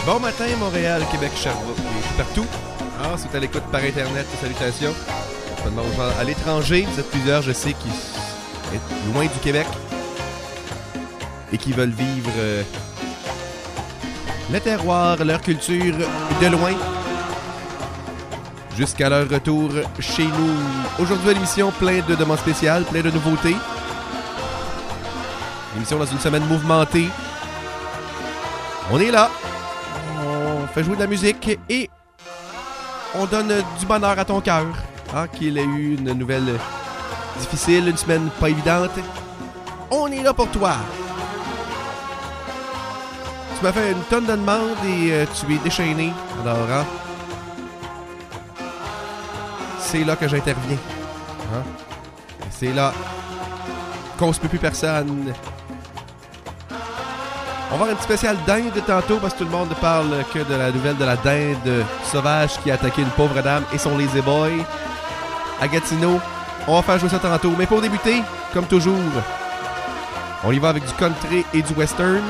Bon matin, Montréal, Québec, Sherbrooke et partout. Ah, c'est à l'écoute par Internet, salutations. Je me demande à l'étranger, vous êtes plusieurs, je sais, qui sont loin du Québec et qui veulent vivre le terroir, leur culture de loin jusqu'à leur retour chez nous. Aujourd'hui à l'émission, plein de demandes spéciales, plein de nouveautés. L'émission dans une semaine mouvementée. On est là. On fait jouer de la musique et on donne du bonheur à ton cœur. Qu'il ait eu une nouvelle difficile, une semaine pas évidente. On est là pour toi. Tu m'as fait une tonne de demandes et tu es déchaîné. Alors, c'est là que j'interviens. C'est là qu'on se peut plus personne. On va avoir un petit spécial dinde tantôt parce que tout le monde ne parle que de la nouvelle de la dinde sauvage qui a attaqué une pauvre dame et son lazy boy à Gatineau. On va faire jouer ça tantôt. Mais pour débuter, comme toujours, on y va avec du country et du western.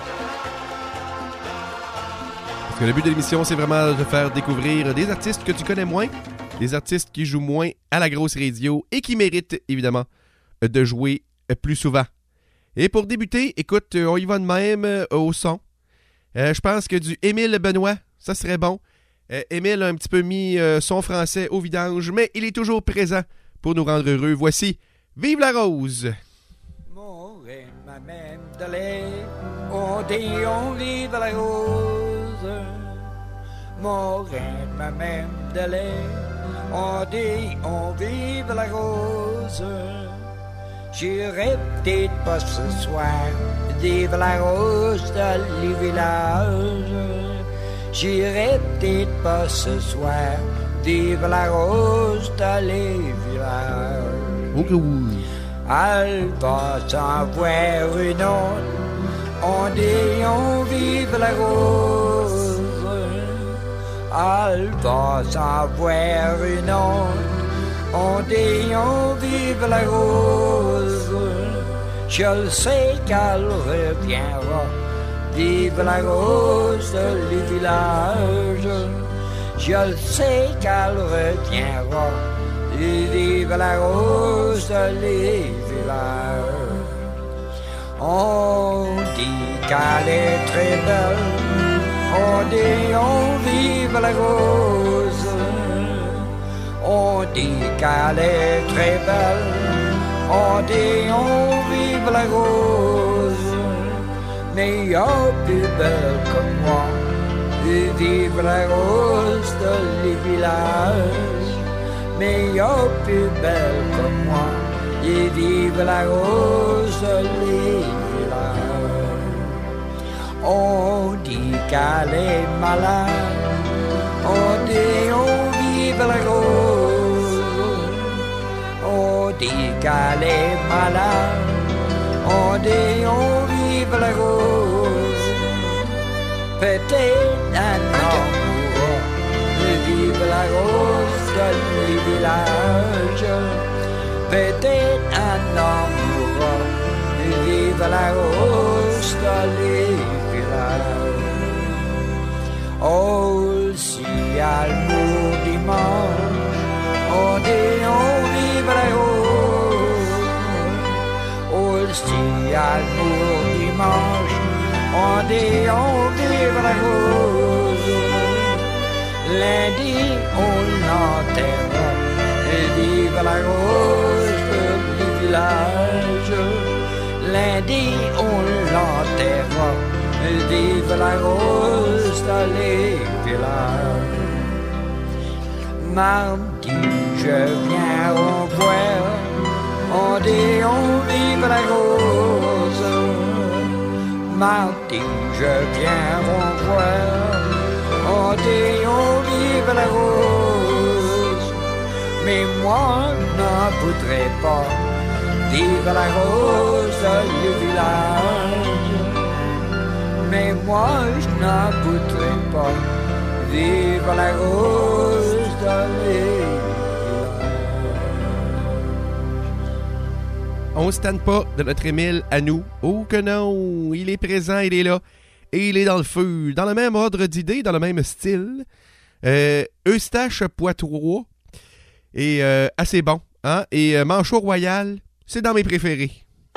Parce que le but de l'émission, c'est vraiment de faire découvrir des artistes que tu connais moins, des artistes qui jouent moins à la grosse radio et qui méritent, évidemment, de jouer plus souvent. Et pour débuter, écoute, on y va de même au son. Je pense que du Émile Benoît, ça serait bon. Émile a un petit peu mis son français au vidange, mais il est toujours présent pour nous rendre heureux. Voici Vive la Rose! Mon reine, ma même de lait, on dit on vive la rose. Mon reine, ma même de lait, on dit on vive la rose. J'irai peut-être pas ce soir vivre la rose dans les villages. J'irai peut-être pas ce soir vivre la rose dans les villages. Elle va s'en voir une autre, on dit on vive la rose. Elle va s'en voir une autre, on dit on vive la rose. Je le sais qu'elle reviendra, vive la rose de les villages. Je le sais qu'elle reviendra, vive la rose de les villages. On dit qu'elle est très belle, on dit on vive la rose. On dit qu'elle est très belle, on dit on vive la rose. Mais il y a plus belle que moi, vive la rose de les villages. Mais il y a plus belle que moi, vive la rose de les villages. On dit qu'elle est malade, on dit on vive la rose. On dit qu'elle est malade, on dit on vive la rose. Peut-être un amour, vive la rose dans les villages. Peut-être un amour, vive la rose dans les villages. Oh, si elle mourt dimanche, on dit on vive la rose. Oh, si elle mourt dimanche, on dit on vive la rose. Lundi, on l'enterre, vive la rose de village. Lundi, on l'enterre, vive la rose dans les villages. Mardi, je viens au bois, on dit on vive la rose. Mardi, je viens au bois, on dit on vive la rose. Mais moi, je n'en voudrais pas vivre la rose dans le village. Mais moi, je n'en voudrais pas vivre la rose dans les villages. On se tanne pas de notre Émile à nous. Oh que non, il est présent, il est là. Et il est dans le feu. Dans le même ordre d'idées, dans le même style. Eustache Poitras. Et assez bon. Hein? Et Manchot Royal, c'est dans mes préférés.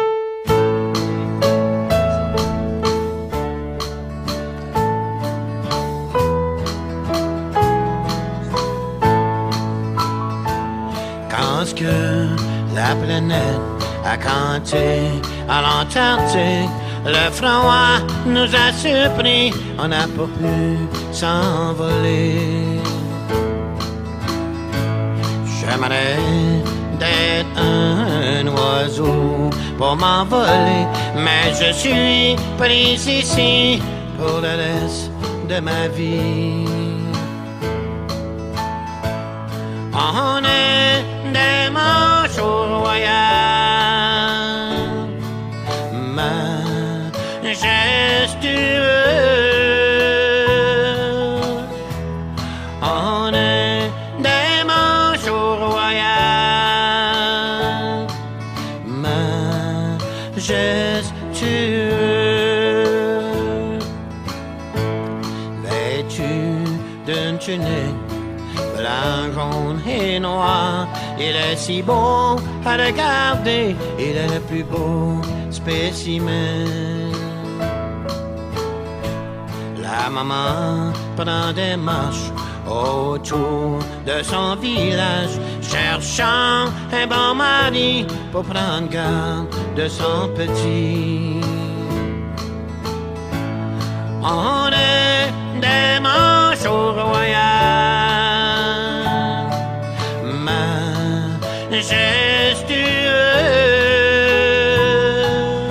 Quand que la planète a canté à l'Antarctique, le froid nous a surpris, on n'a pas pu s'envoler. J'aimerais d'être un oiseau pour m'envoler, mais je suis pris ici pour le reste de ma vie. On est des manchots royales, majestueux. On est des manchots royales, majestueux. Vêtus d'une tunique blanc, jaune et noir, il est si beau à regarder, il est le plus beau spécimen. La maman prend des marches autour de son village, cherchant un bon mari pour prendre garde de son petit. On est des manchots royales, majestueux.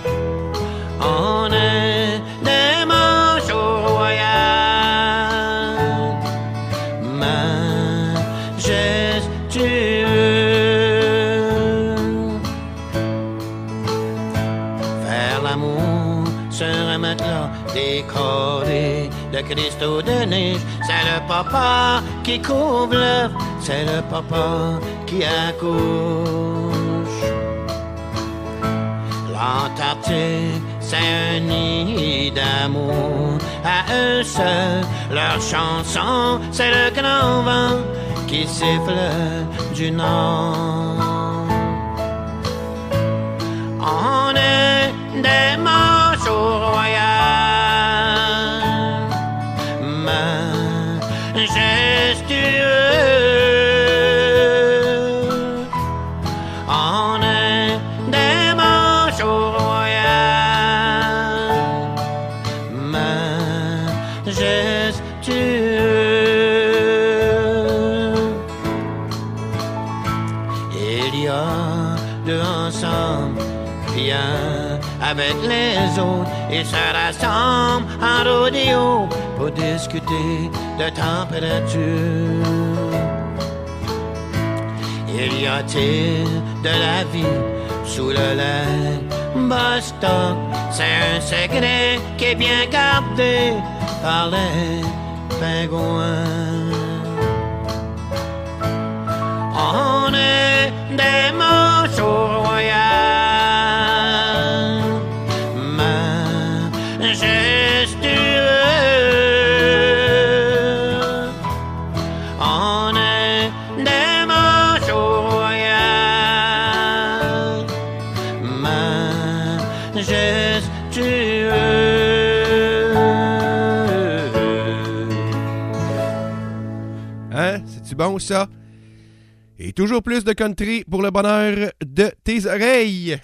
On est des manchots royales, majestueux. Faire l'amour sur un matelas décoré de cristaux de neige, c'est le papa qui couvre l'œuf, c'est le papa qui accouche. L'Antarctique, c'est un nid d'amour à eux seuls. Leur chanson, c'est le grand vent qui siffle du nord. On est des manchots royales, majestueux. On est des manchots royales, majestueux. Il y a deux ensemble, bien avec les autres, ils se rassemblent en rodéo pour discuter de température. Il y a-t-il de la vie sous le lac Vostok? C'est un secret qui est bien gardé par les pingouins. On est des manchots royales, majestueux. On est des manchots royales, majestueux. Hein? C'est-tu bon, ça? Et toujours plus de country pour le bonheur de tes oreilles.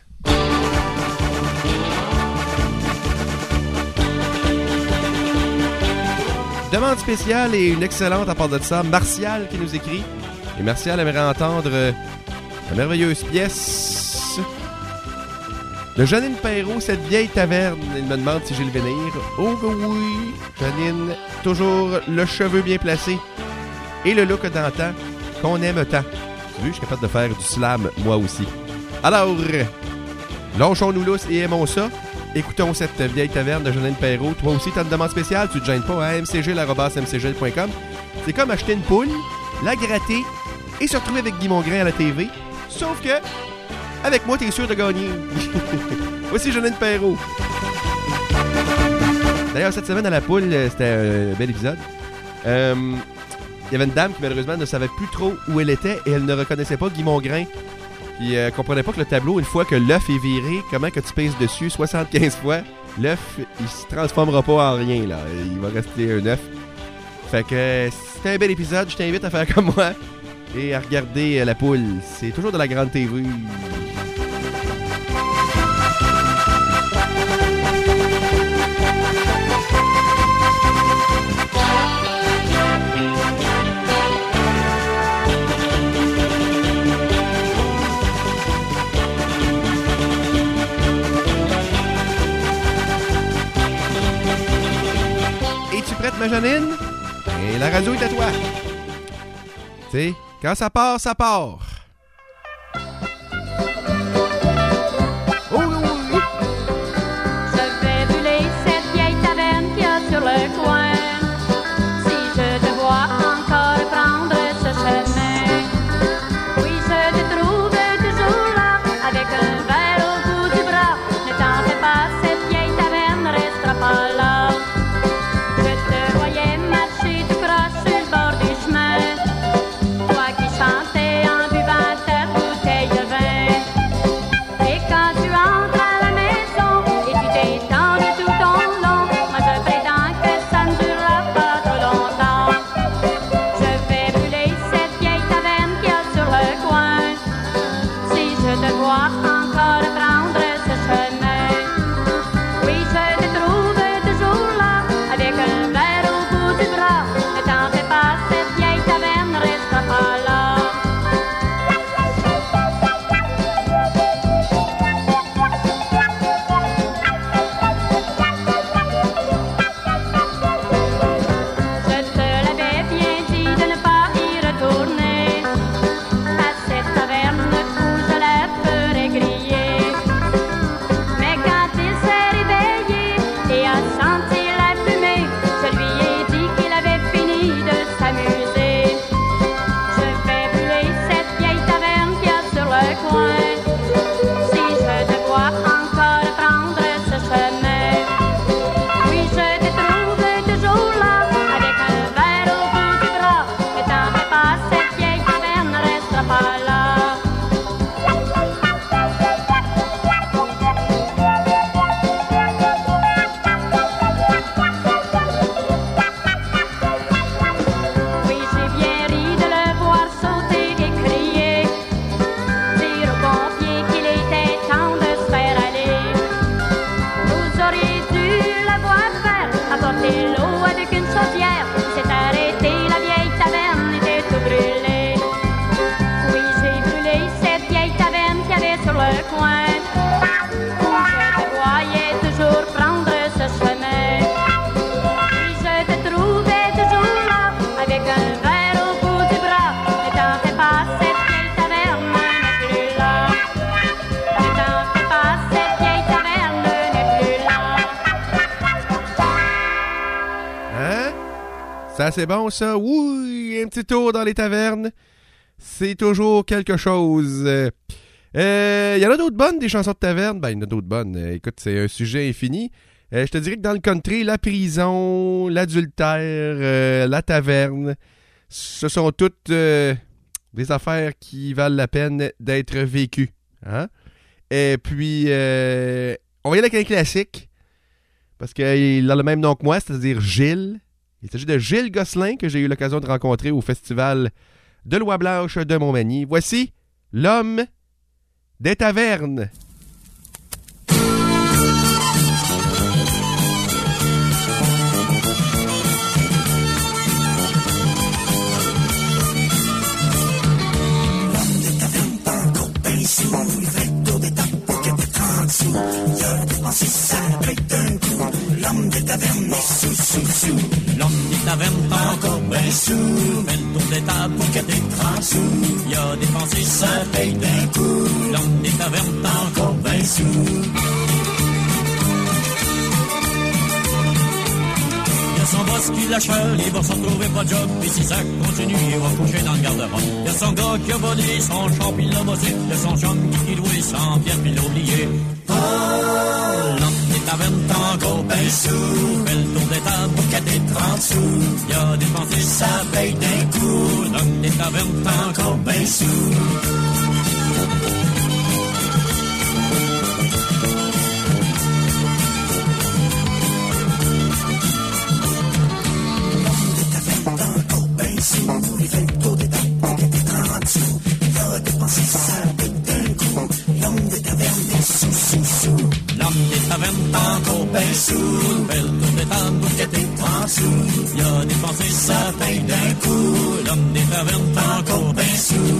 Demande spéciale et une excellente à part de ça, Martial qui nous écrit. Et Martial aimerait entendre la merveilleuse pièce de Janine Perrault, Cette vieille taverne. Il me demande si j'ai le vénir. Oh que oui, Janine, toujours le cheveu bien placé et le look d'antan qu'on aime tant. Tu vois, je suis capable de faire du slam, moi aussi. Alors, lâchons-nous lousse et aimons ça. Écoutons cette vieille taverne de Janine Perrault. Toi aussi, t'as une demande spéciale, tu te gênes pas, hein? mcgl@mcgl.com. C'est comme acheter une poule, la gratter et se retrouver avec Guy Mongrain à la TV. Sauf que, avec moi, t'es sûr de gagner. Voici Janine Perrault. D'ailleurs, cette semaine à la poule, c'était un bel épisode. Il y avait une dame qui malheureusement ne savait plus trop où elle était et elle ne reconnaissait pas Guy Mongrain. Puis elle comprenait pas que le tableau, une fois que l'œuf est viré, comment que tu pèses dessus 75 fois, l'œuf, il se transformera pas en rien, là. Il va rester un œuf. Fait que c'était un bel épisode. Je t'invite à faire comme moi et à regarder la poule. C'est toujours de la grande TV. Es-tu prête, ma Janine? Et la radio est à toi. Tu sais, quand ça part, ça part. Je vais brûler cette vieille taverne qu'il y a sur le coin. Si je te vois encore prendre ce chemin, oui, je te trouve toujours là, avec un verre au bout du bras. Ne t'en fais pas, cette vieille taverne restera pas là. Je te voyais marcher tout croche sur le bord du chemin, toi qui chantais en buvant ta bouteille de vin. Et quand tu entres à la maison et tu t'étends de tout ton long, moi je prétends que ça ne durera pas trop longtemps. Je vais brûler cette vieille taverne qu'il y a sur le coin. Si je te vois encore prendre ce chemin, oui, je te trouve toujours là, avec un verre au bout du bras. Ne t'en fais pas, cette vieille taverne restera pas là. Je te l'avais bien dit de ne pas y retourner, à cette taverne où je la ferais griller. Mais quand il s'est réveillé et a senti la fumée, je lui ai dit qu'il avait fini de s'amuser. Je vais brûler cette vieille taverne qu'il y a sur le coin. Si je te vois encore prendre ce chemin, oui, je te trouve toujours là, avec un verre au bout du bras. Ne t'en fais pas, cette vieille taverne restera pas là. Oui, j'ai bien ri de le voir sauter et crier, dire aux pompiers qu'il était temps de se faire aller. Vous auriez dû l'avoir faire, apporter l'eau avec une chaudière. C'est arrêté, la vieille taverne était tout brûlée. Oui, j'ai brûlé cette vieille taverne qu'il y avait sur le coin, où je te voyais toujours prendre ce chemin. Oui, je te trouvais toujours là, avec un verre au bout du bras. Ne t'en fais pas, cette vieille taverne n'est plus là. Ne t'en fais pas, cette vieille taverne n'est plus là. Hein? Ça, c'est bon, ça? Oui, un petit tour dans les tavernes. C'est toujours quelque chose. Il y en a d'autres bonnes, des chansons de taverne. Ben, il y en a d'autres bonnes. Écoute, c'est un sujet infini. Je te dirais que dans le country, la prison, l'adultère, la taverne, ce sont toutes des affaires qui valent la peine d'être vécues. Hein? Et puis, on va y aller avec un classique, parce qu'il a le même nom que moi, c'est-à-dire Gilles. Il s'agit de Gilles Gosselin, que j'ai eu l'occasion de rencontrer au festival de Loi-Blanche de Montmagny. Voici l'homme des tavernes. L'homme des tavernes t'as encore ben sous, fait le tour des tables pour que t'es 30 sous. Il a dépensé sa paye d'un coup. L'homme des tavernes t'as encore ben sous. Il y a son boss qui lâche, il va s'en trouver pas de job. Puis si ça continue, il va coucher dans le garde-robe. Il y a son gars qui a volé son champ puis l'a bossé. Il y a son chum qui doit 100 piastres puis l'a oublié. Oh, l'homme des des tavernes encore ben sous. Fait le tour des tables pour 4 et 30 sous. Y'a dépensé sa paye d'un coup. L'homme des tavernes encore ben sous. Il fait le tour des tables pour 4 et 30 sous. Il a dépensé sa paye d'un coup. L'homme des tavernes des sous. L'homme des tavernes encore ben sous. Fait le tour des tables pour 4 et 30 sous. Il a dépensé sa paye d'un coup. L'homme des tavernes encore ben sous.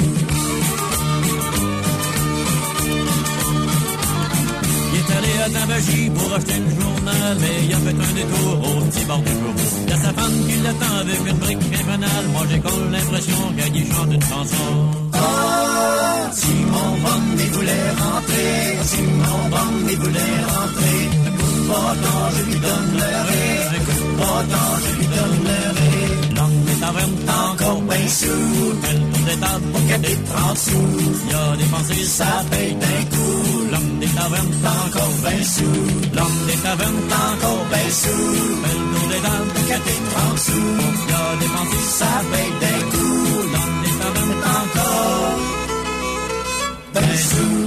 Il est allé à Tabagie pour acheter le journal, mais il a fait un détour au petit bord du jour. Il y a sa femme qui l'attend avec une brique bien banale. Moi j'ai comme l'impression qu'elle y chante une chanson. Oh, si mon bonnet voulait rentrer, si mon bonnet voulait rentrer, écoute pas tant, je lui donne le rire, écoute pas tant, je lui donne le rire. L'homme des tavernes encore ben sous. Fait le tour des tables pour 4 et 30 sous. Il a dépensé sa paye d'un coup. L'homme des tavernes encore ben sous. L'homme des tavernes encore ben sous. Fait le tour des tables pour 4 et 30 sous. Il a dépensé sa paye d'un coup. L'homme des tavernes encore ben sous.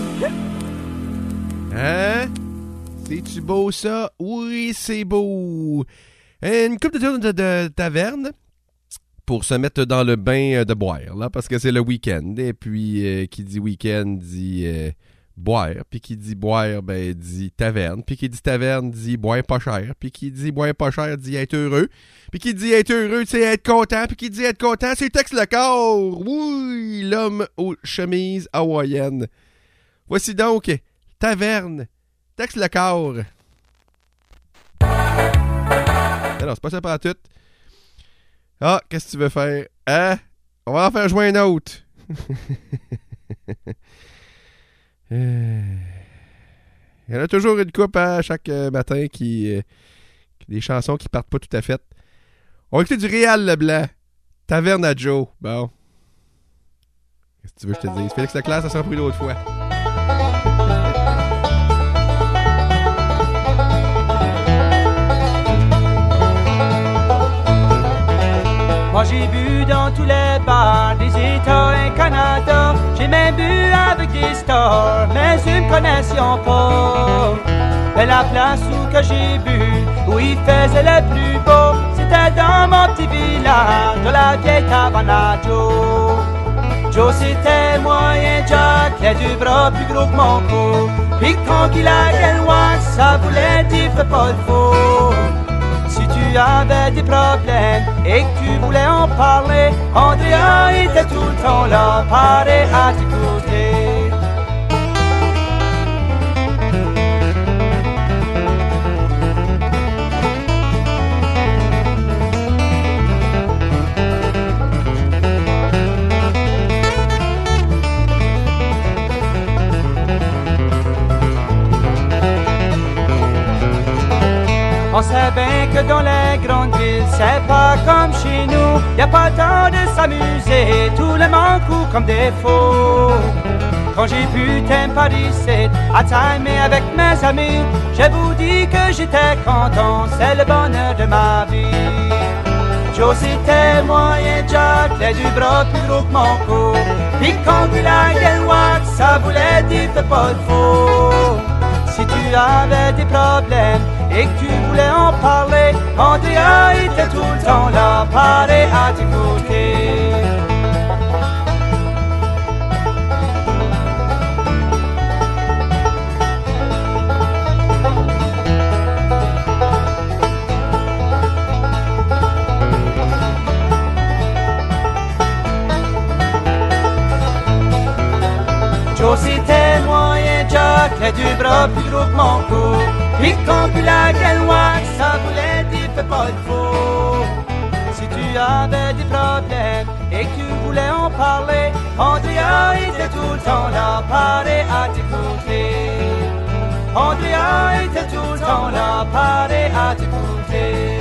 Hein? C'est-tu beau ça? Oui, c'est beau. Une coupe de tour de taverne pour se mettre dans le bain de boire, là, parce que c'est le week-end. Et puis, qui dit week-end dit boire. Puis qui dit boire, ben, dit taverne. Puis qui dit taverne dit boire pas cher. Puis qui dit boire pas cher dit être heureux. Puis qui dit être heureux, c'est être content. Puis qui dit être content, c'est Tex le corps. Oui, l'homme aux chemises hawaïennes. Voici donc taverne, Tex le corps. Non, c'est pas ça par tout. Ah, qu'est-ce que tu veux faire? Hein? On va en faire jouer un autre. Il y en a toujours une coupe à chaque matin qui des chansons qui partent pas tout à fait. On va écouter du Réal Leblanc. Taverne à Joe. Bon. Qu'est-ce que tu veux que je te dise? Félix Leclerc, ça sera pris l'autre fois. Moi j'ai bu dans tous les bars des États et Canada. J'ai même bu avec des stars, mais ils me connaissaient pas. Mais la place où que j'ai bu, où il faisait le plus beau, c'était dans mon petit village, de la vieille taverne à Joe. Joe c'était moyen Jack, les deux bras plus gros que mon cou. Puis quand il a gagné, ça voulait dire fais pas de faux. Si tu avais des problèmes et que tu voulais en parler, Andrea était tout le temps là, paré à t'écouter. On sait bien que dans les grandes villes, c'est pas comme chez nous. Y a pas le temps de s'amuser, tout le monde court comme des faux. Quand j'ai pu Paris, à timer avec mes amis, je vous dis que j'étais content, c'est le bonheur de ma vie. Joe c'était moyen Jack, les deux bras plus gros que mon cou. Puis quand il a gagné, ça voulait dire fais pas de faux. Si tu avais des problèmes et que tu voulais en parler, Andrea était tout le temps là, paré à t'écouter. Joe c'était moyen Jack, les deux bras plus gros que mon cou. Puis quand il a gagné, ça voulait dire fais pas de faux. Si tu avais des problèmes et que tu voulais en parler, Andrea était tout le temps là, paré à t'écouter. Andrea était tout le temps là, paré à t'écouter.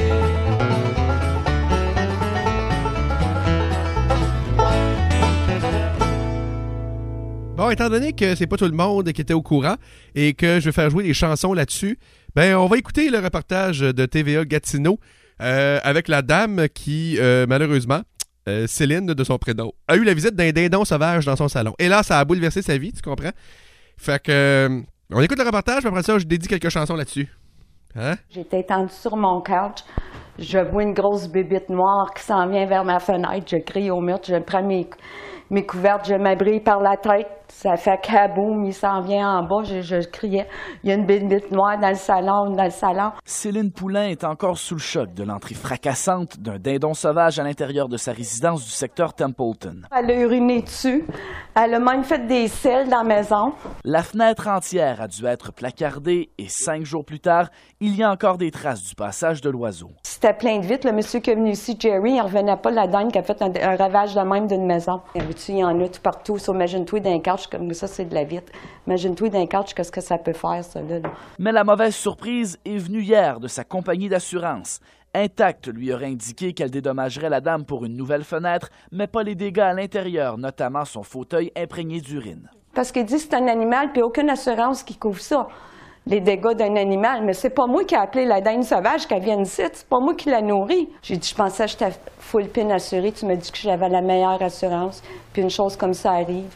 Bon, étant donné que c'est pas tout le monde qui était au courant et que je vais faire jouer des chansons là-dessus, Ben, on va écouter le reportage de TVA Gatineau avec la dame qui, malheureusement, Céline, de son prénom, a eu la visite d'un dindon sauvage dans son salon. Et là, ça a bouleversé sa vie, tu comprends? Fait que, on écoute le reportage, puis après ça, je dédie quelques chansons là-dessus. Hein? J'étais étendue sur mon couch. Je vois une grosse bébite noire qui s'en vient vers ma fenêtre. Je crie au mur, je prends mes couvertes, je m'abrille par la tête. Ça fait kaboum, il s'en vient en bas. Je criais. Il y a une bébite noire dans le salon. Céline Poulain est encore sous le choc de l'entrée fracassante d'un dindon sauvage à l'intérieur de sa résidence du secteur Templeton. Elle a uriné dessus. Elle a même fait des selles dans la maison. La fenêtre entière a dû être placardée et 5 jours plus tard, il y a encore des traces du passage de l'oiseau. C'était plein de vitres. Le monsieur qui est venu ici, Jerry, il ne revenait pas la dinde qui a fait un ravage de même d'une maison. Il y en a tout partout. Imagine-toi d'un couch comme ça, c'est de la vitre. Imagine-toi d'un couch, qu'est-ce que ça peut faire, ça, là. Mais la mauvaise surprise est venue hier de sa compagnie d'assurance. Intact lui aurait indiqué qu'elle dédommagerait la dame pour une nouvelle fenêtre, mais pas les dégâts à l'intérieur, notamment son fauteuil imprégné d'urine. Parce qu'il dit que c'est un animal, puis aucune assurance qui couvre ça, les dégâts d'un animal. Mais c'est pas moi qui ai appelé la dinde sauvage qu'elle vient ici, c'est pas moi qui la nourris. J'ai dit, je pensais que j'étais full pin assurée, tu m'as dit que j'avais la meilleure assurance, puis une chose comme ça arrive.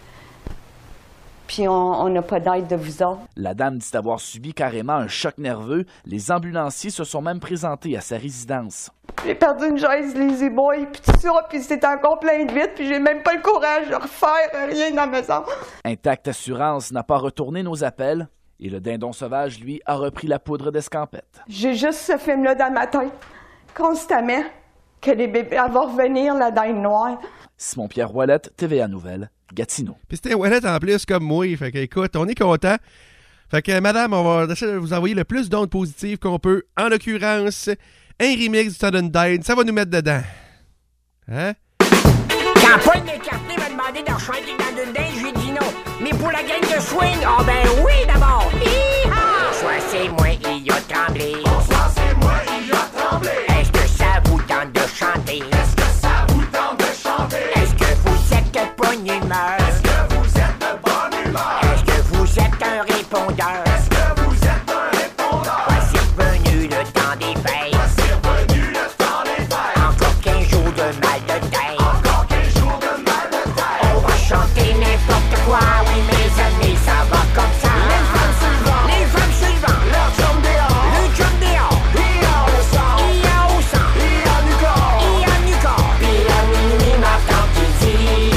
Puis on n'a pas d'aide de vous autres. La dame dit avoir subi carrément un choc nerveux. Les ambulanciers se sont même présentés à sa résidence. J'ai perdu une chaise Lazy Boy, puis tout ça, puis c'était encore plein de vitres, puis j'ai même pas le courage de refaire rien dans la maison. Intact Assurance n'a pas retourné nos appels et le dindon sauvage, lui, a repris la poudre d'escampette. J'ai juste ce film-là dans ma tête, constamment, que les bébés, elle va revenir, la dinde noire. Simon-Pierre Ouellette, TVA Nouvelles, Gatineau. Puis c'était un Ouellette en plus comme moi. Fait que, écoute, on est content. Fait que, madame, on va essayer de vous envoyer le plus d'ondes positives qu'on peut. En l'occurrence, un remix du Sudden Dine. Ça va nous mettre dedans. Hein? Quand Paul McCartney m'a demandé de chanter dans une dinde, j'ai dit non. Mais pour la gang de swing, oh ben oui d'abord. Hi-ha! Bonsoir, c'est moi, il y a tremblé. Bonsoir, c'est moi, il a tremblé. Est-ce que ça vous tente de chanter? Est-ce que ça vous tente de chanter? Est-ce que vous êtes de bonne humeur? Est-ce que vous êtes de bonne humeur? Est-ce que vous êtes un répondeur? Est-ce que vous êtes un répondeur? Voici revenu le temps des fêtes. Voici revenu le temps des fêtes. Encore 15 jours de mal de tête. Encore 15 jours de mal de tête. On va chanter n'importe quoi, oui mes amis, ça va comme ça. Les femmes suivantes, Les femmes suivantes, leur chum dehors, le drum dehors, il y a au sang, il y a au sang, il y a du corps, il y a du corps. puis la minuit m'attend qui dit.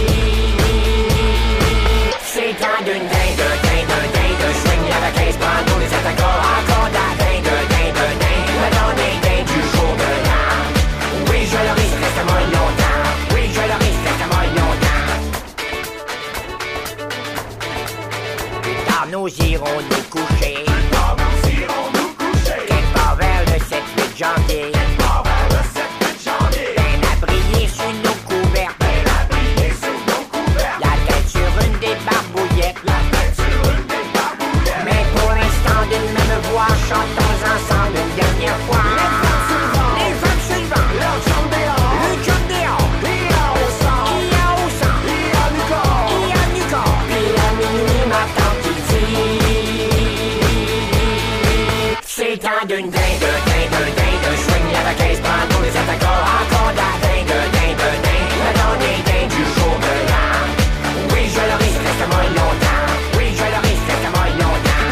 C'est temps d'une dinde, swing la caisse, prends-nous les attaquants, encore la dinde, me donne les dindes du jour de l'an. Oui, je le risque, reste-moi longtemps, oui, je le risque, reste-moi longtemps. Plus tard, nous irons nous coucher, Quand nous irons nous coucher, quelque part vers le 7-8 janvier, par vers le 7 janvier, bien abriés sur nos couvertes, bien habillés sur nos couvertes, la tête sur une des barbouillettes. la tête sur une des barbouillettes. Mais pour l'instant, d'une même voix, chantons ensemble une dernière fois. Les femmes suivantes, Leur chum dehors, le drum dehors, il y a au sang, il y a au sang, il y a du corps, il y a du corps. puis la minuit m'attend qui dit. C'est temps d'une dinde, swing la caisse, prends-nous les attaquants, encore la dinde, me donne les dindes du jour de l'an. Oui, je le risque, reste-moi longtemps, oui, je le risque, reste-moi longtemps.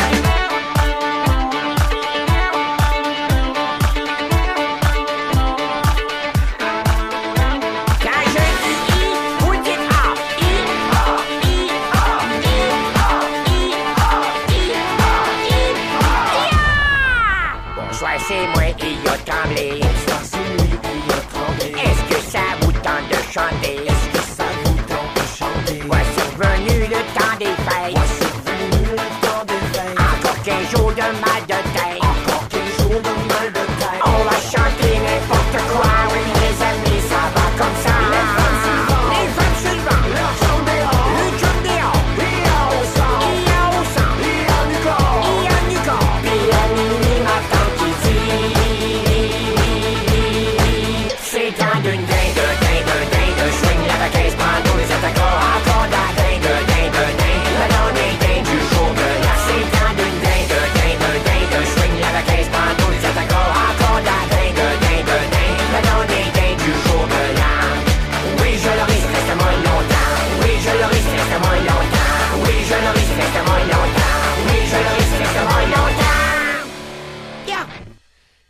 Quand je dis I, vous dites A. I, A, I, A, I, A, I, A, I, A, I, A. Bonsoir, c'est moi qui a tremblé. Bonsoir, c'est lui qui a tremblé. Est-ce que ça vous tente de chanter? Est-ce que ça vous tente de chanter? Voici revenu le temps des fêtes. Voici venu le temps des fêtes. Encore 15 jours de mal de tête. Encore 15 jours de mal de tête. On va chanter n'importe quoi, oui les amis, ça va comme ça. Les femmes suivantes, Leur chum dehors, le drum dehors, il y a au sang, il y a au sang, il y a du corps, il y a du corps. puis la minuit m'attend qui dit. C'est temps d'une dinde, swing la caisse, prends-nous les attaquants, encore la dinde, me donne les dindes du jour de l'an. C'est temps d'une dinde,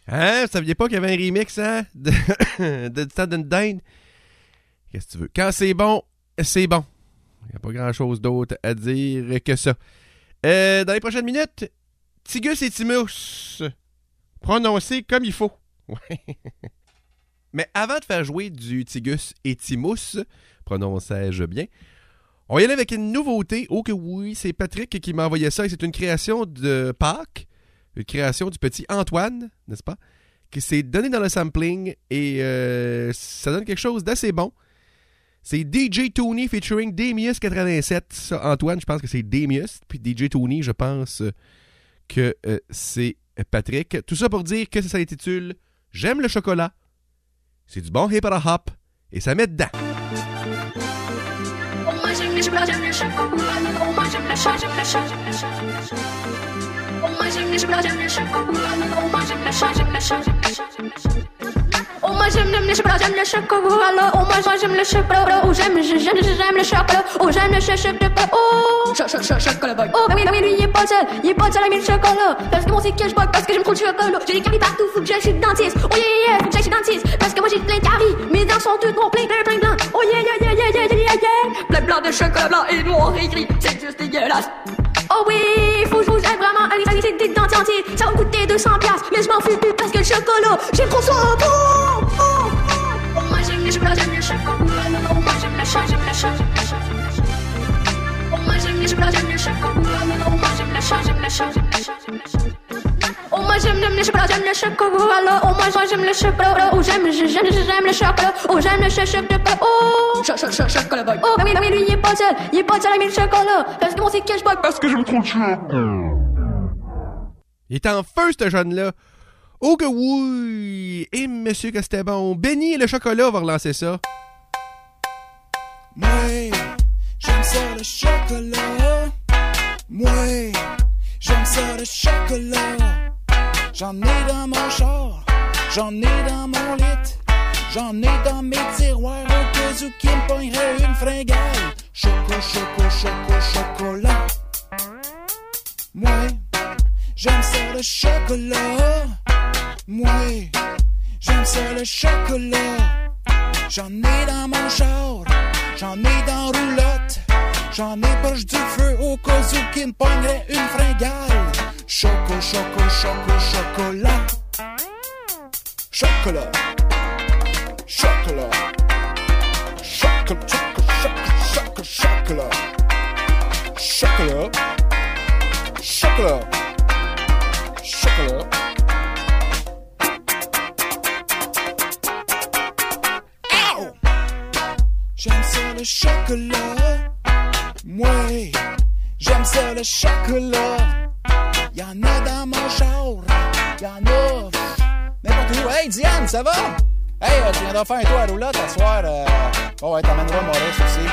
Hein? Vous saviez pas qu'il y avait un remix, hein? Du temps d'une dinde? Qu'est-ce que tu veux? Quand c'est bon, c'est bon. Il n'y a pas grand-chose d'autre à dire que ça. Dans les prochaines minutes, Tigus et Timus. Prononcé comme il faut. Ouais. Mais avant de faire jouer du Tigus et Timus, prononçais-je bien, on y allait avec une nouveauté. Oh que oui, c'est Patrick qui m'a envoyé ça. Et c'est une création de Pâques, une création du petit Antoine, n'est-ce pas, qui s'est donné dans le sampling et ça donne quelque chose d'assez bon. C'est DJ Tony featuring Damius 87. Ça, Antoine, je pense que c'est Damius. Puis DJ Tony, je pense que c'est Patrick. Tout ça pour dire que ça s'intitule « J'aime le chocolat ». C'est du bon hip-hop et ça met dedans. Oh, moi j'aime le chocolat, j'aime le chocolat. Oh, moi j'aime le chocolat, j'aime le chocolat. Oh, moi j'aime le chocolat, j'aime le chocolat. Oh, moi j'aime le chocolat, j'aime le chocolat. Oh moi j'aime le chocolat, j'aime le chocolat. Oh moi j'aime le chocolat. Oh j'aime le chocolat. Oh j'aime le chocolat. Oh chocolat. Oh bah oui lui il est pas seul à aimer le chocolat. Parce que mon c'est que je bois parce que j'aime trop le chocolat. J'ai des caries partout, faut que j'aille chez le dentiste. Oh yeah faut que j'aille chez le dentiste. Parce que moi j'ai plein de caries, mes dents sont toutes plein blanc. Oh yeah plein de chocolat blanc et noir et gris, c'est juste dégueulasse. Oh oui, faut que j'aille vraiment aller des dents entiers. Ça va me coûter 200$, mais je m'en fous plus parce que le chocolat, j'aime trop ça. Oh, moi j'aime le chocolat, j'aime le chocolat. Oh, moi j'aime le chocolat, j'aime le chocolat. Oh, moi j'aime le chocolat, j'aime le chocolat. Oh, moi j'aime le chocolat, j'aime le chocolat. Oh, moi j'aime le chocolat, j'aime le chocolat. Oh, moi j'aime le chocolat. Oh, j'aime le chocolat. Oh, j'aime le chocolat. Oh, chocolat boy. Oh, bah oui, lui il est pas seul à aimer le chocolat. Parce que mon c'est que je bois parce que j'aime trop le chocolat. Il est en feu, ce jeune-là. Oh que oui! Et monsieur que c'était bon. Benny et le chocolat va relancer ça. Moi, j'aime ça le chocolat. Moi, j'aime ça le chocolat. J'en ai dans mon char, j'en ai dans mon lit, j'en ai dans mes tiroirs au cas où qui me pognerait une fringale. Chocolat. Moi, j'aime ça le chocolat. Moi, j'aime ça le chocolat. J'en ai dans mon char, j'en ai dans roulotte, j'en ai poche du feu au cas où qui me pognerait une fringale. Chocolat. Ow! J'aime ça le chocolat. Moi, j'aime ça le chocolat. Y'en a dans mon char, y'en a n'importe où. Hey Diane, ça va? Hey, tu viendras faire un tour à roulotte à soir. Oh ouais, t'emmèneras Maurice aussi.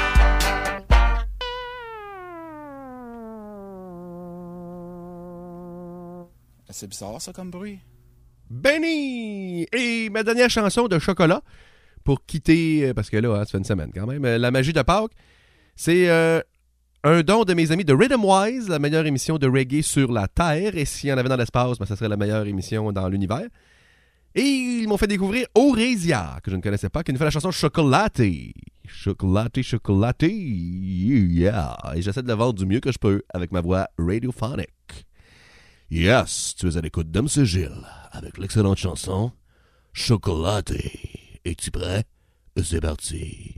C'est bizarre ça comme bruit. Benny! Et ma dernière chanson de chocolat pour quitter, parce que là, ça fait une semaine quand même, la magie de Pâques, c'est un don de mes amis de Rhythm Wise, la meilleure émission de reggae sur la Terre. Et s'il y en avait dans l'espace, ça serait la meilleure émission dans l'univers. Et ils m'ont fait découvrir Oresia, que je ne connaissais pas, qui nous fait la chanson Chocolaté. Chocolaté, yeah. Et j'essaie de la vendre du mieux que je peux avec ma voix radiophonique. Yes, tu es à l'écoute d'M.C. Gilles avec l'excellente chanson Chocolaté. Es-tu prêt? C'est parti.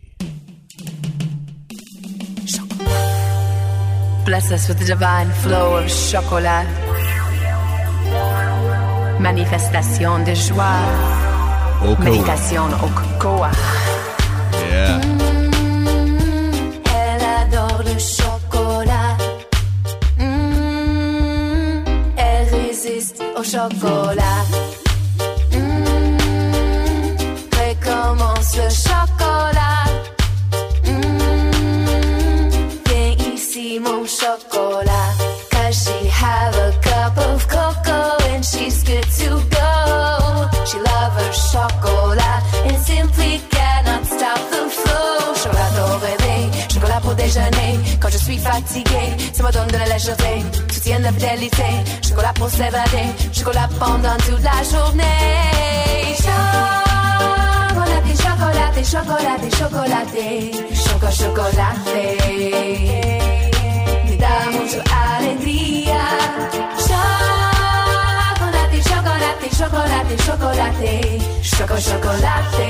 Bless us with the divine flow of chocolat. Manifestation de joie. Méditation au cocoa. Yeah. Elle adore le chocolat. Elle résiste au chocolat. Recommence le chocolat. Viens ici mon chocolat. 'Cause she have a cup of cocoa and she's good to go. She love her chocolat and simply cannot stop the flow. Chocolat au réveil, chocolat pour déjeuner. Quand je suis fatiguée, ça me donne de la légèreté. Tout soutiennent la fidélité. Chocolat pour s'évader, chocolat pendant toute la journée. Chocolaté, chocolaté, chocolaté, chocolaté, chocolaté. Te da mucho alegría. Chocolate, chocolate, chocolate, chocolate, chocolate.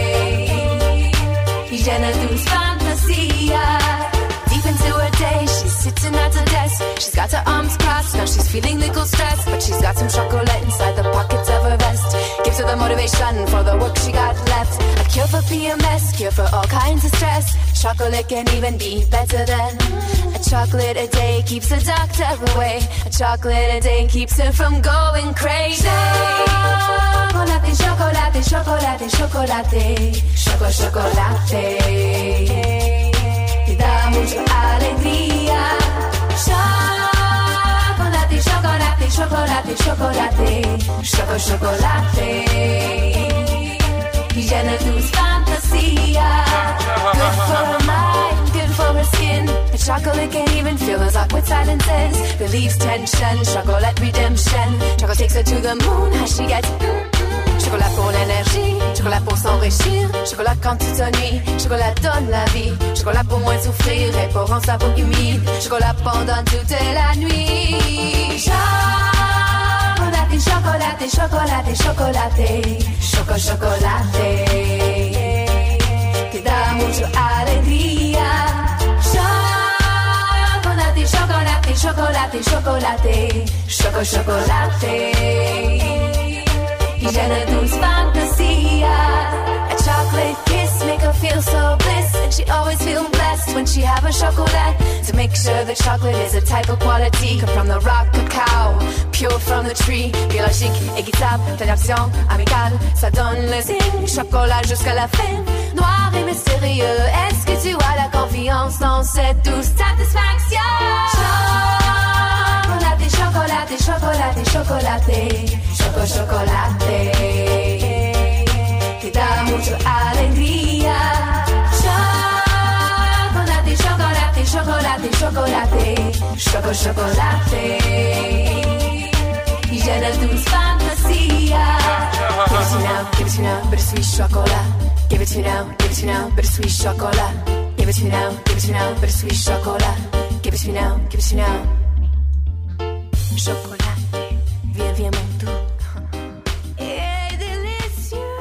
Y llena tus fantasías. Deep into her day, she's sitting at her desk. She's got her arms crossed, now she's feeling little stressed. But she's got some chocolate inside the pockets of her vest. Gives her the motivation for the work she got left. A cure for PMS, cure for all kinds of stress. Chocolate can even be better than a chocolate a day keeps the doctor away. A chocolate a day keeps her from going crazy. Chocolate, chocolate, chocolate, chocolate, chocolate. Te da mucha alegría. Chocolate, chocolate, chocolate, chocolate, chocolate. Y llena tus fantasías. Good for her mind, good for her skin. And chocolate can't even feel those awkward silences. Relieves tension, chocolate redemption. Chocolate takes her to the moon, how she gets chocolat pour l'énergie, chocolat pour s'enrichir. Chocolat quand tu t'ennuies, chocolat donne la vie. Chocolat pour moins souffrir et pour un cerveau humide. Chocolat pendant toute la nuit. Chocolate, chocolate, chocolate, chocolate, chocolate. Te da mucha alegría. Chocolate, chocolate, chocolate, chocolate, chocolate. Y llena tus fantasías. A chocolate kiss make her feel so bliss. And she always feels blessed when she have a chocolate. To make sure the chocolate is a type of quality. Come from the rock cacao, pure from the tree. Biologique, équitable, pleine d'options, amical. Ça donne le signe, chocolat jusqu'à la fin. Noir et mystérieux, est-ce que tu as la confiance dans cette douce satisfaction? Chocolate, chocolate, chocolate, chocolate, chocolate. Te da mucha alegría. Chocolate, chocolate, chocolate, chocolate, chocolate. Y llena tus fantasías. Give it to me now, give it to me now, bittersweet chocolate. Give it to me now, give it to me now, bittersweet chocolate. Give it to me now, give it to me now, bittersweet chocolate. Give it to me now, give it to me now. Chocolat, viens, viens mon doux. Et délicieux.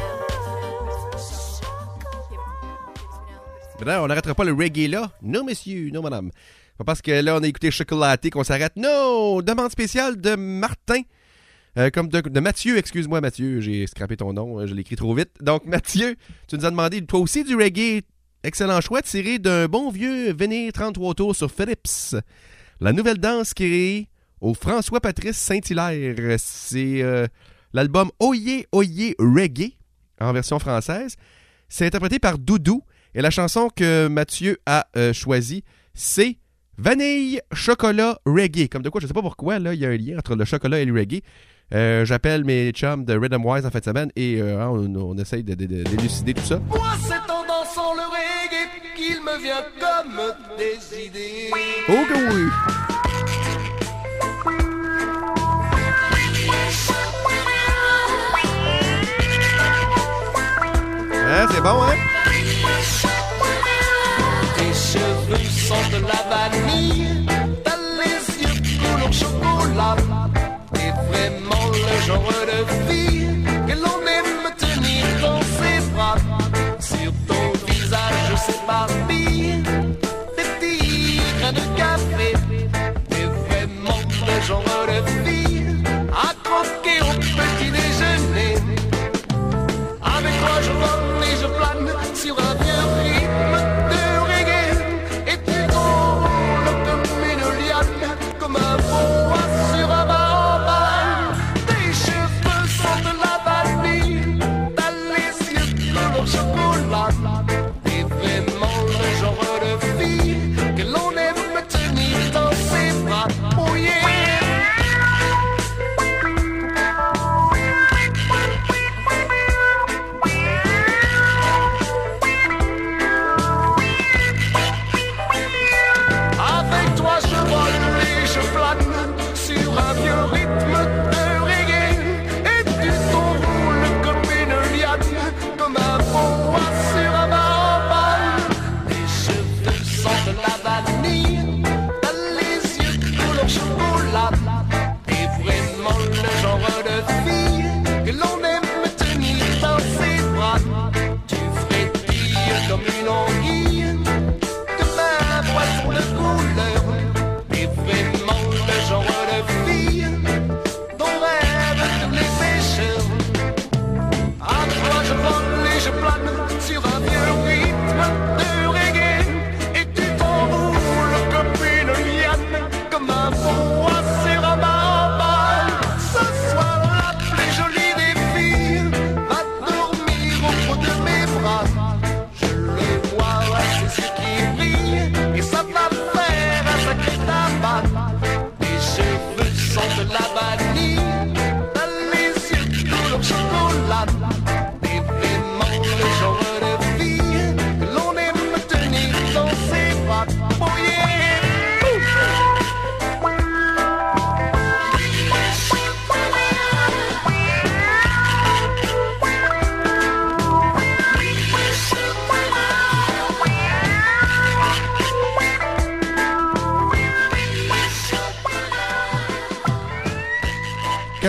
On n'arrêtera pas le reggae là. Non, monsieur, non, madame. Pas parce que là, on a écouté Chocolaté qu'on s'arrête. Non! Demande spéciale de Martin. Comme de Mathieu, excuse-moi, Mathieu. J'ai scrappé ton nom, je l'ai écrit trop vite. Donc, Mathieu, tu nous as demandé, toi aussi, du reggae. Excellent choix, tiré d'un bon vieux Vénir 33 tours sur Philips. La nouvelle danse créée au François-Patrice Saint-Hilaire. C'est l'album Oyez, Oyez Reggae, en version française. C'est interprété par Doudou. Et la chanson que Mathieu a choisie, c'est Vanille, Chocolat, Reggae. Comme de quoi, je ne sais pas pourquoi, là, il y a un lien entre le chocolat et le reggae. J'appelle mes chums de Rhythm Wise en fin de semaine et on essaye d'élucider tout ça. Moi, c'est en dansant le reggae qu'il me vient comme des idées. Oh que oui! Hein, c'est bon, hein? Tes cheveux sentent la vanille, t'as les yeux couleur chocolat. T'es vraiment le genre de fille que l'on aime tenir dans ses bras. Sur ton visage s'éparpille des petits grains de café. T'es vraiment le genre de fille à croquer au petit déjeuner. Avec toi je vole et je plane sur un vieux rythme de reggae. Et tu roules comme une liane, comme un boa sur un baobab. Tes cheveux sont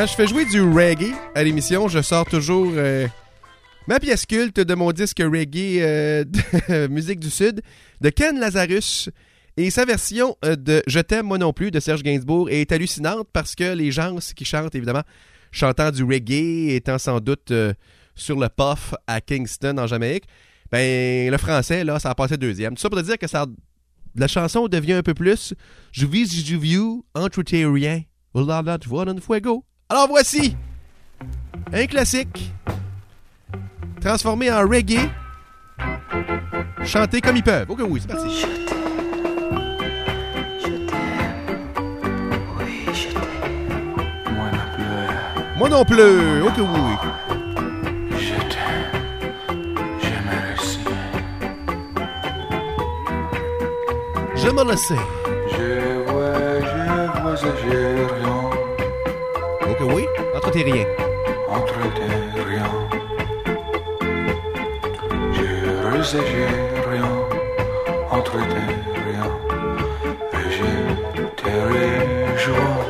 Quand je fais jouer du reggae à l'émission, je sors toujours ma pièce culte de mon disque reggae de musique du Sud de Ken Lazarus. Et sa version de « Je t'aime moi non plus » de Serge Gainsbourg est hallucinante parce que les gens qui chantent, évidemment, chantant du reggae, étant sans doute sur le puff à Kingston, en Jamaïque, ben le français, là, ça a passé deuxième. Tout ça pour te dire que la chanson devient un peu plus « Je vis, je vis, entre tes riens, voilà, tu vois, dans le fuego ». Alors voici un classique transformé en reggae, chanté comme ils peuvent. Ok, oui, c'est parti. Moi non plus. Ok, oui. Je t'aime. J'aimerais aussi. Je me le sais. Je vois et j'ai rien. Ok, oui. Entre tes riens. Entre tes riens. Je j'ai rien. Entre tes riens. Et je te rejoins.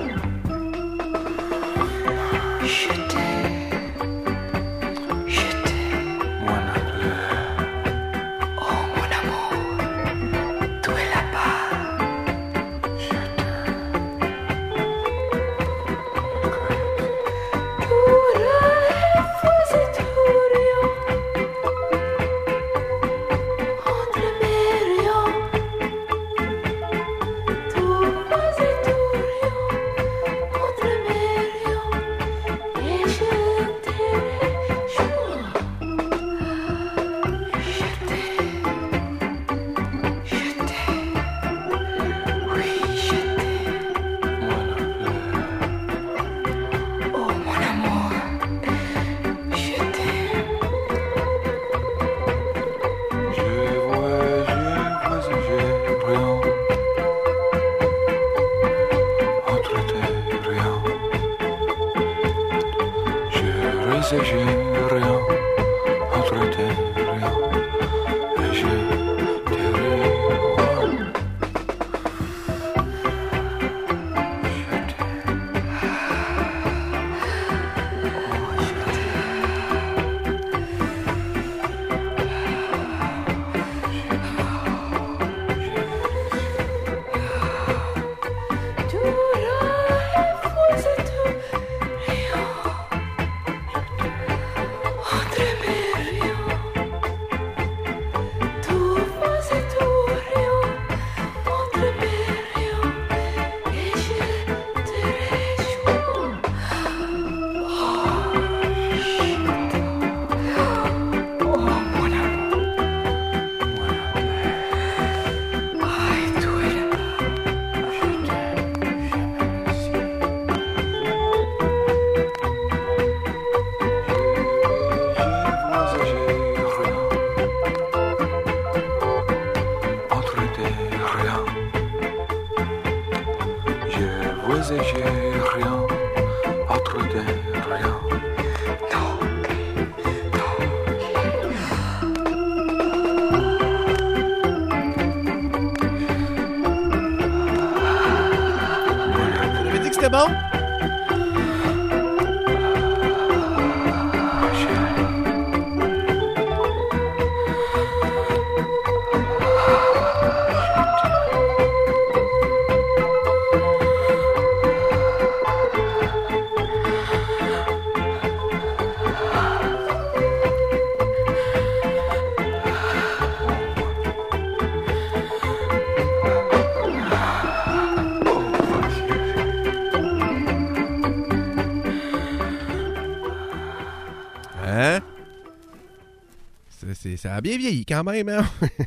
Ça a bien vieilli quand même, hein?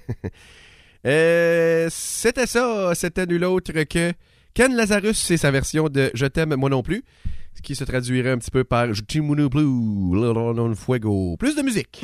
C'était ça, c'était nul autre que Ken Lazarus et sa version de « Je t'aime moi non plus », ce qui se traduirait un petit peu par « Je t'aime moi non plus, dans le fuego ». Plus de musique!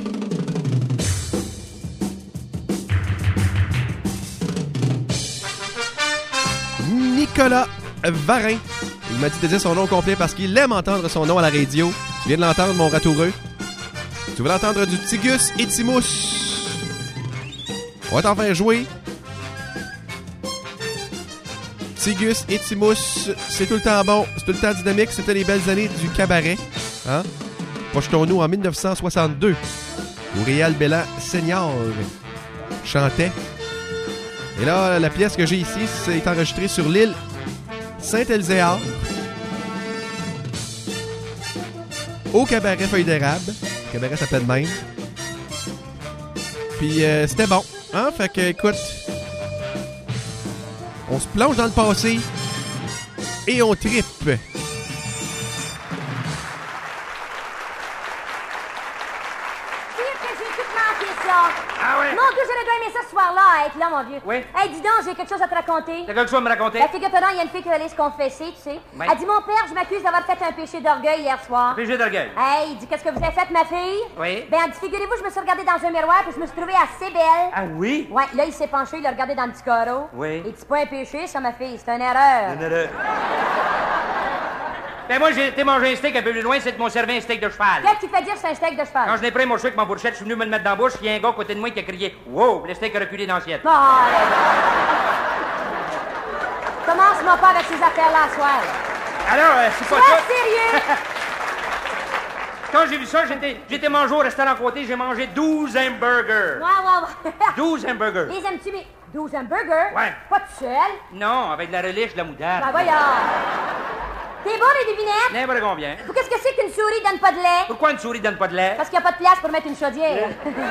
Nicolas Varin. Il m'a dit de dire son nom complet parce qu'il aime entendre son nom à la radio. Tu viens de l'entendre, mon ratoureux? Tu veux l'entendre du Tigus et Timous? On va t'en faire jouer. Tigus et Timous, c'est tout le temps bon, c'est tout le temps dynamique, c'était les belles années du cabaret. Hein? Projetons-nous en 1962, où Réal Bellan Senior chantait. Et là, la pièce que j'ai ici, c'est enregistrée sur l'île Saint-Elzéar, au cabaret Feuille d'érable. Le cabaret s'appelle même. Puis c'était bon. Hein? Fait que, écoute, on se plonge dans le passé et on trippe. Ah ouais? Mon Dieu, j'aurais dû aimer ça ce soir-là, être là, mon vieux. Oui? Hey, dis donc, j'ai quelque chose à te raconter. T'as quelque chose à me raconter? Ben, figure-toi donc, il y a une fille qui va aller se confesser, tu sais. Oui. Elle dit, mon père, je m'accuse d'avoir fait un péché d'orgueil hier soir. Péché d'orgueil? Hey, il dit, qu'est-ce que vous avez fait, ma fille? Oui. Ben, elle dit, figurez-vous, je me suis regardée dans un miroir, puis je me suis trouvée assez belle. Ah oui? Ouais, là, il s'est penché, il a regardé dans le petit carreau. Oui. Il dit, c'est pas un péché, ça, ma fille, c'est une erreur. Une erreur. Ben moi, j'ai été manger un steak un peu plus loin, c'est de m'ont servi un steak de cheval. Qu'est-ce qui fait dire que c'est un steak de cheval? Quand je l'ai pris mon chou avec ma fourchette, je suis venu me le mettre dans la bouche, il y a un gars à côté de moi qui a crié « Wow! » Le steak a reculé dans l'assiette. Bon, allez. Commence-moi pas avec ces affaires-là, à soir. Alors, c'est pas Sois ça. sérieux! Quand j'ai vu ça, j'étais mangé au restaurant à côté, j'ai mangé 12 hamburgers. Ouais. 12 hamburgers. Les aimes-tu, mais 12 hamburgers? Ouais. Pas tout seul? Non, avec de la relish, de la moutarde. Ben voyons. T'es bon, les devinettes? N'importe combien. Qu'est-ce que c'est qu'une souris donne pas de lait? Pourquoi une souris donne pas de lait? Parce qu'il n'y a pas de place pour mettre une chaudière.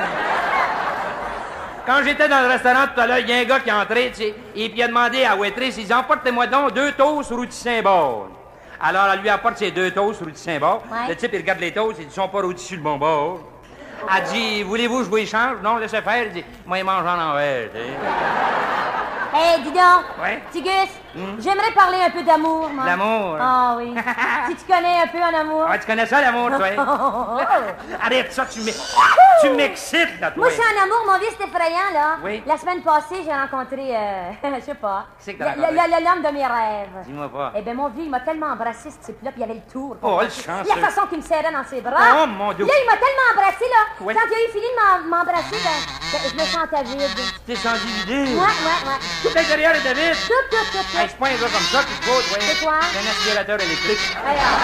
Quand j'étais dans le restaurant tout à l'heure, il y a un gars qui est entré, tu sais, et puis il a demandé à waitress, il dit « Emportez-moi donc 2 toasts rôtis Saint-Bord. » Alors, elle lui apporte ses 2 toasts rôtis Saint-Bord. Ouais. Le type, il regarde les toasts, il dit « Ils sont pas rôtis sur le bon bord. » Elle dit « Voulez-vous que je vous les change? » Non, laissez faire. Il dit « Moi, il mange en envers. » Hey, dis donc. Ouais? Tigus, j'aimerais parler un peu d'amour, moi. L'amour? Ah oui. Si tu connais un peu en amour. Ah, tu connais ça, l'amour, toi? Oh. Arrête ça, tu m'excites, là, toi. Moi, je suis en amour, mon vieux, c'est effrayant, là. Oui. La semaine passée, j'ai rencontré, je sais pas. C'est que t'as rencontré? L'homme de mes rêves. Dis-moi pas. Eh bien, mon vieux, il m'a tellement embrassé, ce type-là, puis il avait le tour. Oh, le chanceux. La façon qu'il me serrait dans ses bras. Oh, mon Dieu. Là, il m'a tellement embrassé, là. Oui. Quand il a eu fini de m'embrasser, ben, je me sentais vide. T'es senti vidé? Ouais. Tout l'intérieur est de vide. Tout. Hey, c'est pas un gars comme ça qui te faut, toi. C'est quoi? C'est un aspirateur électrique.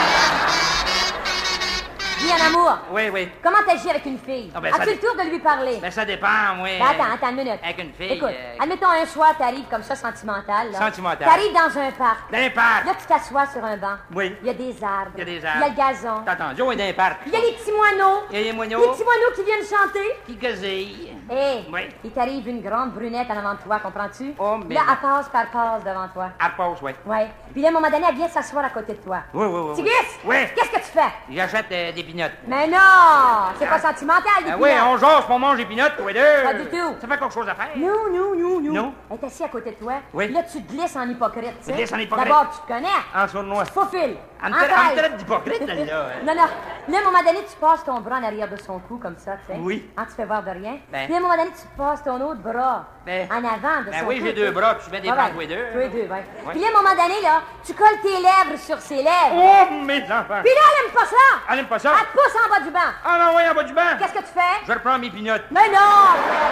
Dis en amour. Oui. Comment t'agis avec une fille? Ah, ben, ça As-tu le tour de lui parler? Ben, ça dépend, oui. Ben, attends une minute. Avec une fille. Écoute, admettons un soir, t'arrives comme ça, sentimental. Là. Sentimental. T'arrives dans un parc. Dans un parc. Là, tu t'assois sur un banc. Oui. Il y a des arbres. Il y a des Il y a arbres. le gazon. T'as entendu, on est dans un parc. Il y a les petits moineaux. Il y a les moineaux. Les petits moineaux qui viennent chanter. Qui gazillent. Hé, Oui. il t'arrive une grande brunette en avant de toi, comprends-tu? Oh, mais... Là, elle passe par passe devant toi. À pause, oui. Ouais. Puis là, à un moment donné, elle vient s'asseoir à côté de toi. Oui. Tigus! Oui. Qu'est-ce que tu fais? J'achète des pinottes. Mais non! C'est pas sentimental, les Oui, pinottes. on jase, on mange des pinottes, tous les deux. Pas du tout. Ça fait quelque chose à faire. Non. Non? Elle est assise à côté de toi. Oui. Là, tu te glisses en hypocrite, tu sais. glisses en hypocrite. D'abord, tu te connais. En sournois. Faufile. En En traite taille. d'hypocrite, là. Non. Là, à un moment donné, tu passes ton bras en arrière de son cou, comme ça, tu sais. Oui. Hein, tu fais voir de rien. Ben. Puis à un moment donné, tu passes ton autre bras Ben. en avant de son Oui, cou. j'ai 2 bras, puis je mets des Ouais, bancs tous les deux. tous les deux, ouais. Ouais. Puis là, à un moment donné, là, tu colles tes lèvres sur ses lèvres. Oh, mes enfants. Puis là, elle aime pas ça. Elle aime pas ça? Elle te pousse en bas du banc. Ah non, oui, en bas du banc. Qu'est-ce que tu fais? Je reprends mes pinottes. Mais non!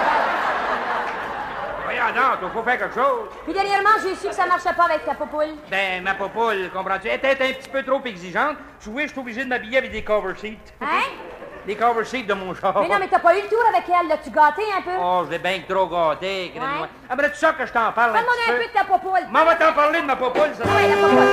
Voyons donc, faut faire quelque chose. Puis dernièrement, j'ai su que ça marchait pas avec ta popoule. Ben, ma popoule, comprends-tu? Elle était un petit peu trop exigeante. Je suis obligé de m'habiller avec des cover sheets. Hein? Des cover sheets de mon char. Mais non, mais t'as pas eu le tour avec elle, là. Tu gâté un peu? Oh, je l'ai bien que trop gâté, crée-moi. Ouais. Ah, ben, tu sais que je t'en parle un Parle-moi petit un peu de ta popoule. M'en va t'en parler de ma popoule, ça. Oui, la popoule.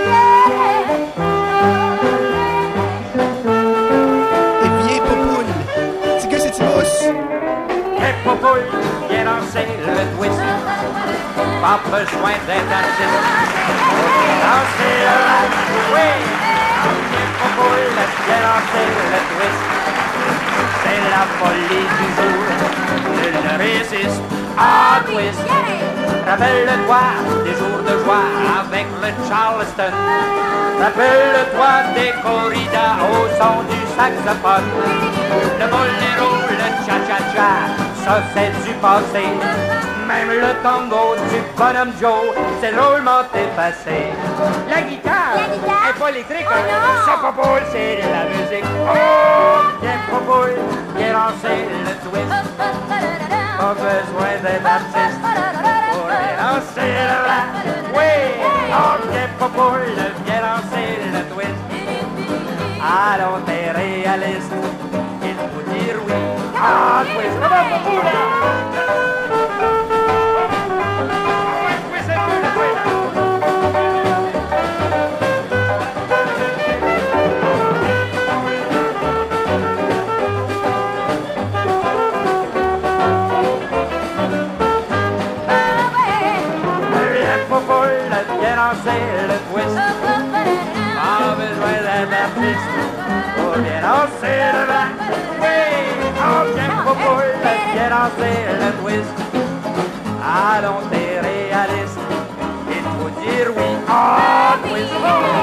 Et viens, Popoule. Tigus et Timous. Et popoule, viens lancer le twist. Pas besoin d'être artiste. Lancer le rap, oui. Et popoule, viens lancer le twist. C'est la folie du jour. Je ne résiste à twist. Rappelle-toi des jours de joie avec le Charleston. Rappelle-toi des corridas au son du saxophone. Le boléro, le cha-cha-cha, ça c'est du passé. Même le tango du bonhomme Joe, c'est drôlement effacé. La guitare est pas électrique, ça popoule, c'est de la musique. Oh, viens popoule, viens lancer le twist. Pas besoin d'être artiste pour lancer le rap. Oui, popoule, viens lancer le twist. Allons, t'es réaliste, il faut dire oui. Ah, twist, ça va, popoule! C'est le twist. Pas besoin d'être artiste pour bien lancer le bac. Oui, on vient popoule, bien lancer le twist. Allons, t'es réaliste, il faut dire oui. Oh, twist.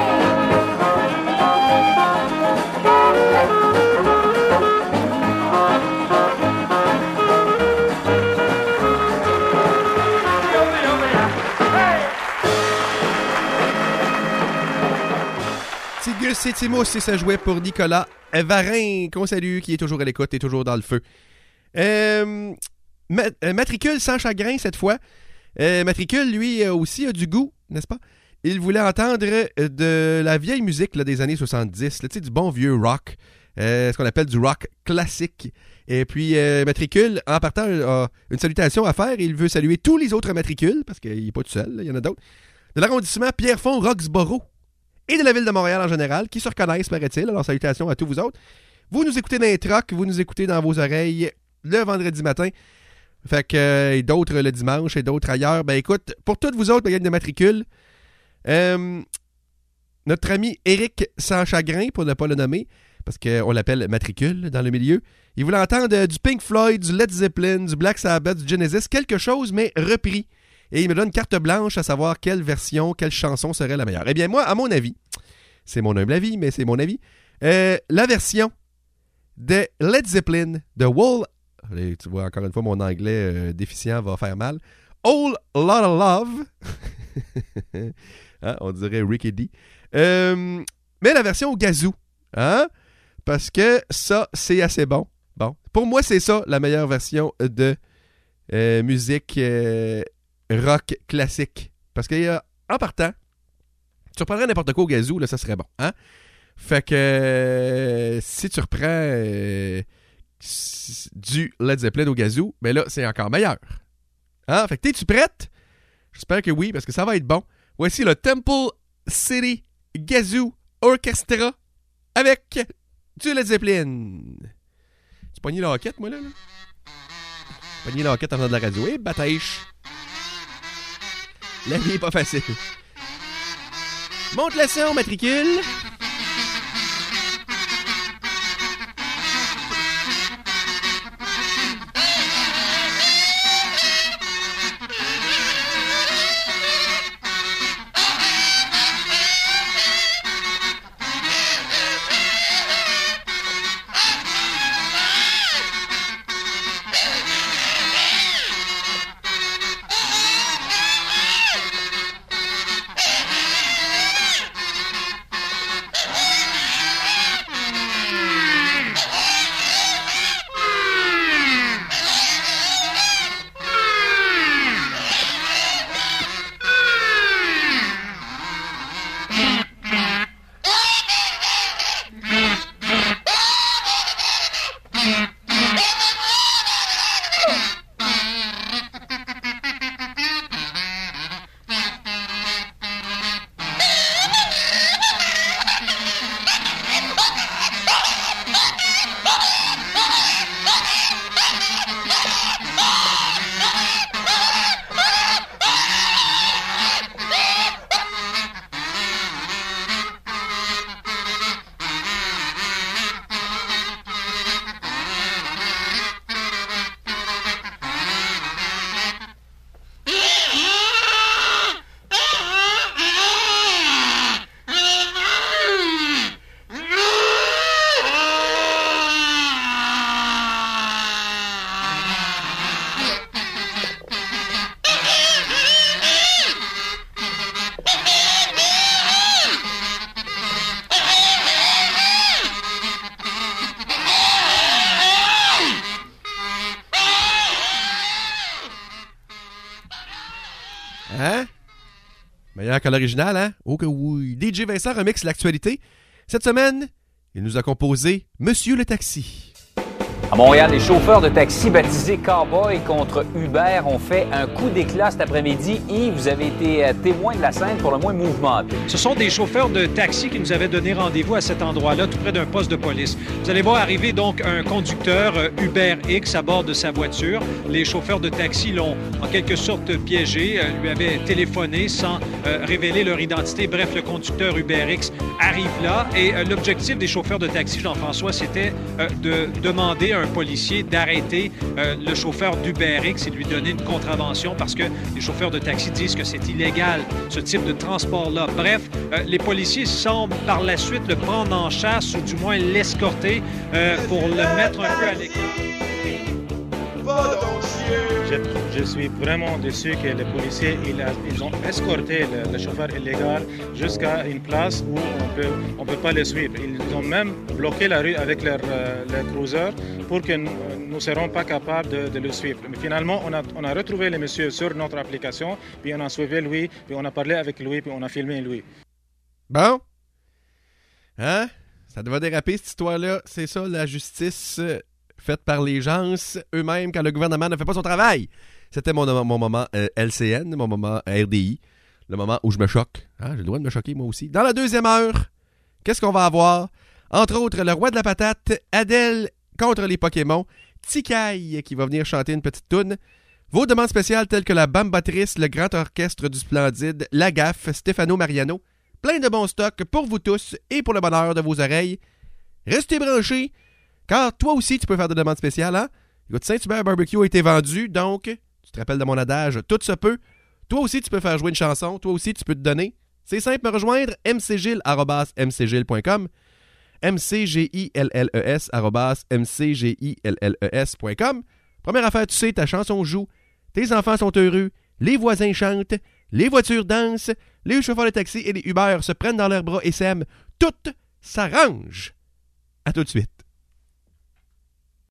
Gus et Timos, et ça jouait pour Nicolas Varin, qu'on salue, qui est toujours à l'écoute et toujours dans le feu. Matricule sans chagrin cette fois. Matricule, lui, aussi a du goût, n'est-ce pas? Il voulait entendre de la vieille musique là, des années 70, là, du bon vieux rock, ce qu'on appelle du rock classique. Et puis, Matricule, en partant, a une salutation à faire. Il veut saluer tous les autres matricules, parce qu'il n'est pas tout seul, il y en a d'autres, de l'arrondissement Pierrefonds-Roxborough et de la ville de Montréal en général, qui se reconnaissent, paraît-il. Alors, salutations à tous vous autres. Vous nous écoutez dans les trucks, vous nous écoutez dans vos oreilles le vendredi matin. Fait que, et d'autres le dimanche, et d'autres ailleurs. Ben écoute, pour toutes vous autres, gagne de matricule, notre ami Éric Sans Chagrin, pour ne pas le nommer, parce qu'on l'appelle Matricule dans le milieu, il voulait entendre du Pink Floyd, du Led Zeppelin, du Black Sabbath, du Genesis, quelque chose, mais repris. Et il me donne carte blanche à savoir quelle version, quelle chanson serait la meilleure. Eh bien, moi, à mon avis, c'est mon humble avis, mais c'est mon avis, la version de Led Zeppelin, de Wall... Allez, tu vois, encore une fois, mon anglais déficient va faire mal. Whole Lotta Love. Hein, on dirait Ricky D. Mais la version au gazou. Hein? Parce que ça, c'est assez bon. Bon. Pour moi, c'est ça, la meilleure version de musique... rock classique. Parce que en partant, tu reprendrais n'importe quoi au gazou, là, ça serait bon. Hein? Fait que si tu reprends du Led Zeppelin au gazou, ben là, c'est encore meilleur. Hein? Fait que t'es-tu prête? J'espère que oui, parce que ça va être bon. Voici le Temple City Gazoo Orchestra avec du Led Zeppelin. Tu pognes la hoquette, moi, là? Tu pognes la hoquette en faisant de la radio. Et batèche! La vie est pas facile. Monte le son, matricule. Meilleur que l'original, hein? Oh que oui. DJ Vincent remixe l'actualité. Cette semaine, il nous a composé Monsieur le Taxi. À Montréal, les chauffeurs de taxi baptisés Cowboy contre Uber ont fait un coup d'éclat cet après-midi. Yves, vous avez été témoin de la scène pour le moins mouvementée. Ce sont des chauffeurs de taxi qui nous avaient donné rendez-vous à cet endroit-là, tout près d'un poste de police. Vous allez voir arriver donc un conducteur UberX à bord de sa voiture. Les chauffeurs de taxi l'ont en quelque sorte piégé, lui avaient téléphoné sans révéler leur identité. Bref, le conducteur UberX arrive là et l'objectif des chauffeurs de taxi, Jean-François, c'était de demander à un policier d'arrêter le chauffeur d'UberX et de lui donner une contravention parce que les chauffeurs de taxi disent que c'est illégal, ce type de transport-là. Bref, les policiers semblent par la suite le prendre en chasse ou du moins l'escorter pour le mettre un peu à l'écart. Je suis vraiment déçu que les policiers ils ont escorté le chauffeur illégal jusqu'à une place où on peut pas le suivre. Ils ont même bloqué la rue avec leur cruiser pour que nous ne serons pas capables de le suivre. Mais finalement, on a retrouvé le monsieur sur notre application, puis on a suivi lui, puis on a parlé avec lui, puis on a filmé lui. Bon? Hein? Ça devait déraper cette histoire-là. C'est ça, la justice faite par les gens eux-mêmes quand le gouvernement ne fait pas son travail. C'était mon moment LCN, mon moment RDI, le moment où je me choque. J'ai le droit de me choquer, moi aussi. Dans la deuxième heure, qu'est-ce qu'on va avoir? Entre autres, le roi de la patate, Adèle contre les Pokémon, Tikaï qui va venir chanter une petite toune, vos demandes spéciales telles que la Bambatrice, le Grand Orchestre du Splendide, la Gaffe, Stefano Mariano, plein de bons stocks pour vous tous et pour le bonheur de vos oreilles. Restez branchés, car toi aussi tu peux faire des demandes spéciales, hein? Écoute, Saint-Hubert Barbecue a été vendu, donc, tu te rappelles de mon adage, tout se peut. Toi aussi tu peux faire jouer une chanson, toi aussi tu peux te donner. C'est simple, me rejoindre, mcgilles@mcgilles.com, mcgilles@mcgilles.com. Première affaire, tu sais, ta chanson joue, tes enfants sont heureux, les voisins chantent, les voitures dansent, les chauffeurs de taxi et les Uber se prennent dans leurs bras et s'aiment. Tout s'arrange. À tout de suite.